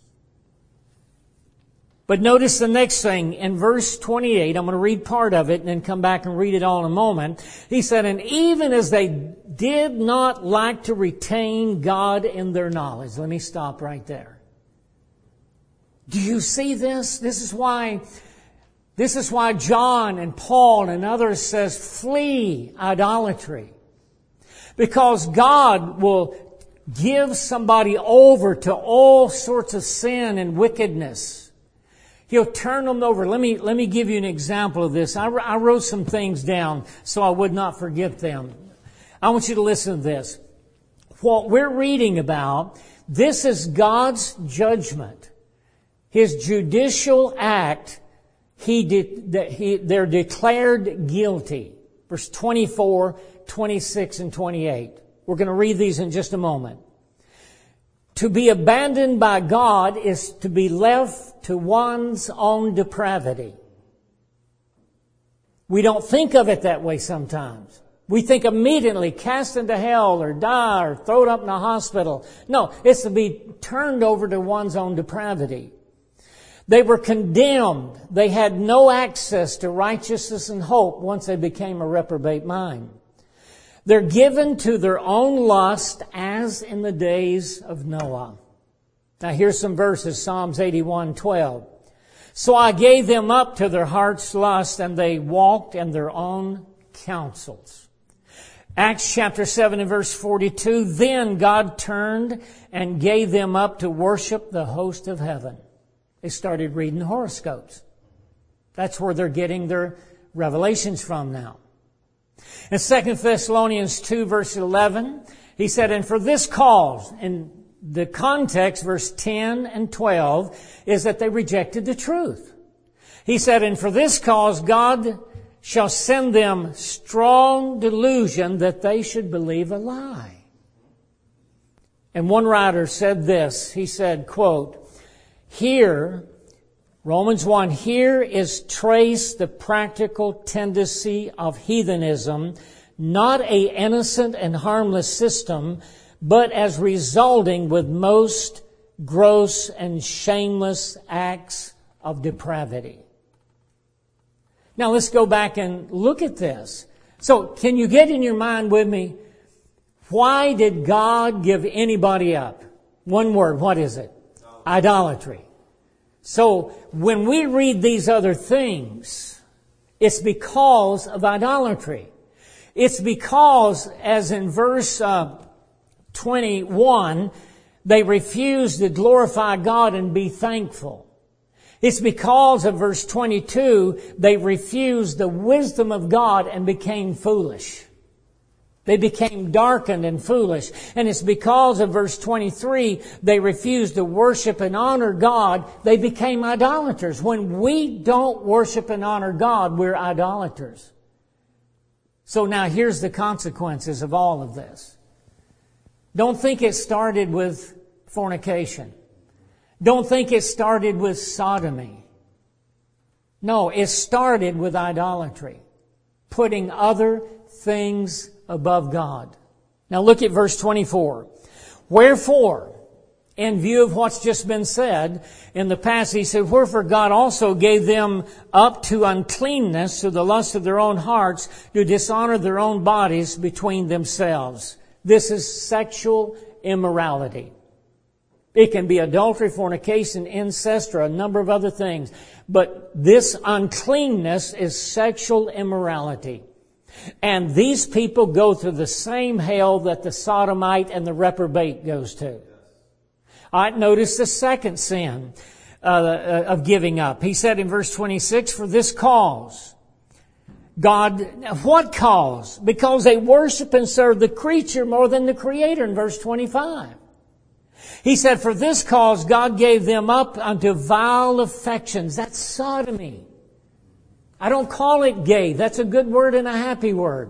But notice the next thing, in verse twenty-eight, I'm going to read part of it and then come back and read it all in a moment. He said, and even as they did not like to retain God in their knowledge. Let me stop right there. Do you see this? This is why, this is why John and Paul and others says, flee idolatry. Because God will give somebody over to all sorts of sin and wickedness. He'll turn them over. Let me, let me give you an example of this. I, I wrote some things down so I would not forget them. I want you to listen to this. What we're reading about, this is God's judgment. His judicial act, he did, that he, they're declared guilty. Verse twenty-four, twenty-six, and twenty-eight. We're going to read these in just a moment. To be abandoned by God is to be left to one's own depravity. We don't think of it that way sometimes. We think immediately cast into hell or die or thrown up in a hospital. No, it's to be turned over to one's own depravity. They were condemned. They had no access to righteousness and hope once they became a reprobate mind. They're given to their own lust as in the days of Noah. Now here's some verses, Psalms eighty-one, twelve. So I gave them up to their heart's lust, and they walked in their own counsels. Acts chapter seven and verse forty-two. Then God turned and gave them up to worship the host of heaven. They started reading horoscopes. That's where they're getting their revelations from now. In Second Thessalonians two, verse eleven, he said, and for this cause, in the context, verse ten and twelve, is that they rejected the truth. He said, and for this cause God shall send them strong delusion that they should believe a lie. And one writer said this, he said, quote, here, Romans one, here is traced the practical tendency of heathenism, not a innocent and harmless system, but as resulting with most gross and shameless acts of depravity. Now let's go back and look at this. So can you get in your mind with me, why did God give anybody up? One word, what is it? Idolatry. So when we read these other things, it's because of idolatry. It's because, as in verse uh, twenty-one, they refused to glorify God and be thankful. It's because of verse twenty-two, they refused the wisdom of God and became foolish. They became darkened and foolish. And it's because of verse twenty-three, they refused to worship and honor God. They became idolaters. When we don't worship and honor God, we're idolaters. So now here's the consequences of all of this. Don't think it started with fornication. Don't think it started with sodomy. No, it started with idolatry, putting other things above God. Now look at verse twenty-four. Wherefore, in view of what's just been said in the past, he said, wherefore God also gave them up to uncleanness, to the lust of their own hearts, to dishonor their own bodies between themselves. This is sexual immorality. It can be adultery, fornication, incest, or a number of other things. But this uncleanness is sexual immorality. And these people go through the same hell that the sodomite and the reprobate goes to. All right, notice the second sin uh, of giving up. He said in verse twenty-six, for this cause, God, what cause? Because they worship and serve the creature more than the Creator in verse twenty-five. He said, for this cause God gave them up unto vile affections. That's sodomy. I don't call it gay. That's a good word and a happy word.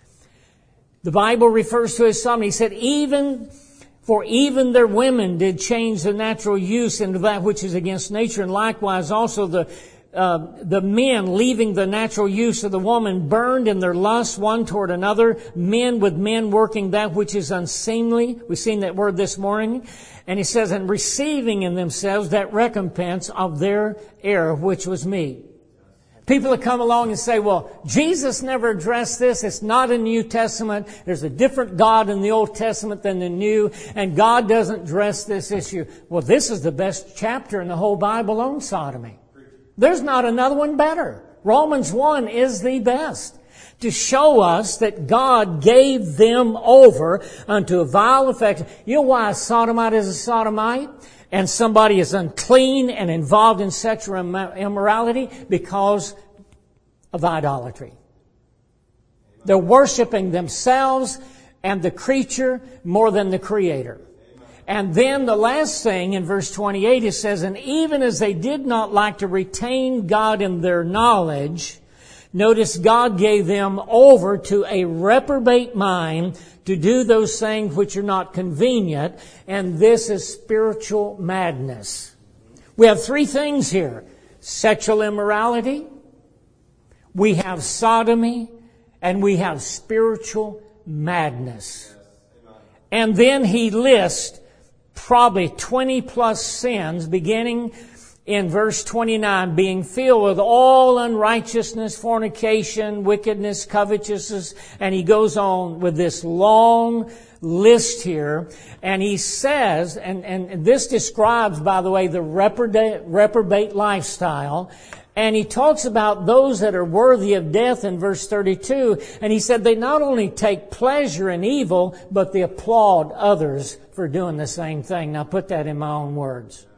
The Bible refers to it as sodomy. He said, even, for even their women did change the natural use into that which is against nature, and likewise also the Uh, the men, leaving the natural use of the woman, burned in their lust one toward another, men with men working that which is unseemly. We've seen that word this morning. And he says, and receiving in themselves that recompense of their error, which was me. People that come along and say, well, Jesus never addressed this. It's not in the New Testament. There's a different God in the Old Testament than the New, and God doesn't address this issue. Well, this is the best chapter in the whole Bible on sodomy. There's not another one better. Romans one is the best to show us that God gave them over unto a vile affection. You know why a sodomite is a sodomite and somebody is unclean and involved in sexual immorality? Because of idolatry. They're worshiping themselves and the creature more than the Creator. And then the last thing in verse twenty-eight, it says, and even as they did not like to retain God in their knowledge, notice God gave them over to a reprobate mind to do those things which are not convenient, and this is spiritual madness. We have three things here. Sexual immorality, we have sodomy, and we have spiritual madness. And then he lists probably twenty plus sins, beginning in verse twenty-nine, being filled with all unrighteousness, fornication, wickedness, covetousness, and he goes on with this long list here, and he says, and, and this describes, by the way, the reprobate, reprobate lifestyle, and he talks about those that are worthy of death in verse thirty-two, and he said they not only take pleasure in evil, but they applaud others for doing the same thing. Now put that in my own words.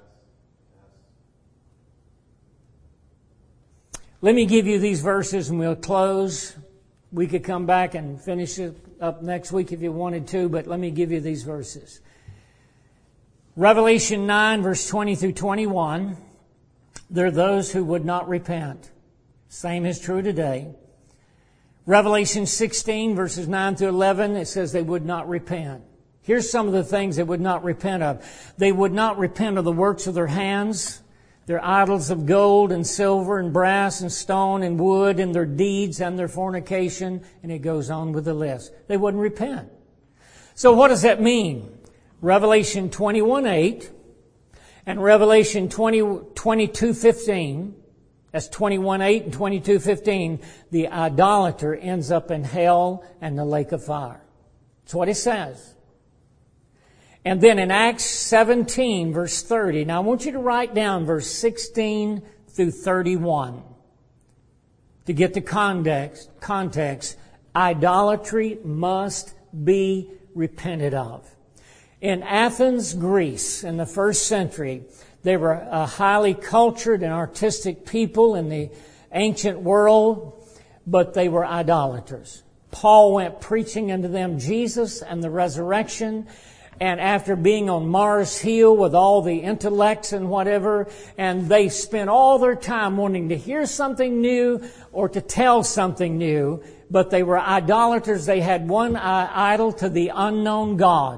Let me give you these verses and we'll close. We could come back and finish it up next week if you wanted to, but let me give you these verses. Revelation nine, verse twenty through twenty-one. There are those who would not repent. Same is true today. Revelation sixteen, verses nine through eleven, it says they would not repent. Here's some of the things they would not repent of. They would not repent of the works of their hands, their idols of gold and silver and brass and stone and wood, and their deeds and their fornication, and it goes on with the list. They wouldn't repent. So what does that mean? Revelation twenty-one eight and Revelation twenty, twenty-two fifteen, that's twenty-one eight and twenty-two fifteen, the idolater ends up in hell and the lake of fire. That's what it says. And then in Acts seventeen, verse thirty, now I want you to write down verse sixteen through thirty-one to get the context. Context, idolatry must be repented of. In Athens, Greece, in the first century, they were a highly cultured and artistic people in the ancient world, but they were idolaters. Paul went preaching unto them Jesus and the resurrection. And after being on Mars Hill with all the intellects and whatever, and they spent all their time wanting to hear something new or to tell something new, but they were idolaters. They had one idol to the unknown God.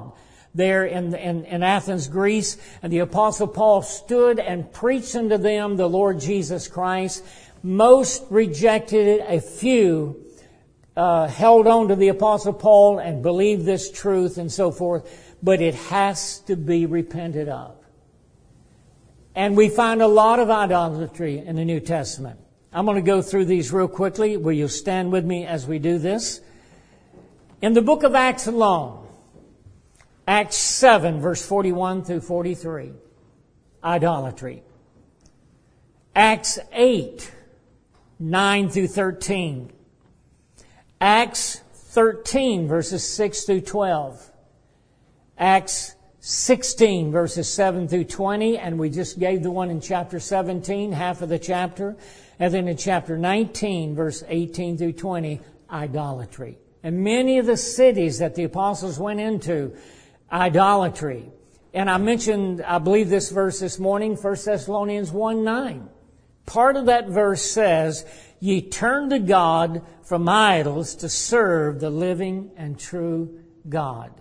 there in, in, in Athens, Greece. And the Apostle Paul stood and preached unto them the Lord Jesus Christ. Most rejected it. A few uh, held on to the Apostle Paul and believed this truth and so forth. But it has to be repented of. And we find a lot of idolatry in the New Testament. I'm going to go through these real quickly. Will you stand with me as we do this? In the book of Acts alone, Acts seven, verse forty-one through forty-three, idolatry. Acts eight, nine through thirteen. Acts thirteen, verses six through twelve. Acts sixteen, verses seven through twenty, and we just gave the one in chapter seventeen, half of the chapter. And then in chapter nineteen, verse eighteen through twenty, idolatry. And many of the cities that the apostles went into, idolatry. And I mentioned, I believe this verse this morning, First Thessalonians one nine. Part of that verse says, ye turn to God from idols to serve the living and true God.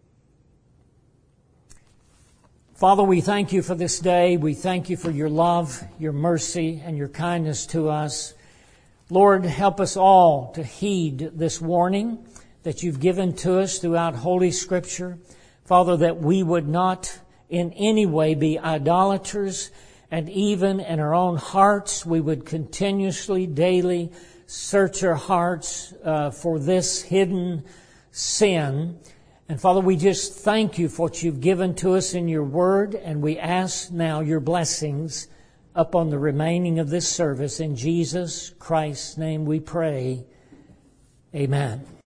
Father, we thank you for this day. We thank you for your love, your mercy, and your kindness to us. Lord, help us all to heed this warning that you've given to us throughout Holy Scripture. Father, that we would not in any way be idolaters, and even in our own hearts, we would continuously, daily search our hearts uh, for this hidden sin. And Father, we just thank you for what you've given to us in your word, and we ask now your blessings upon the remaining of this service. In Jesus Christ's name we pray. Amen.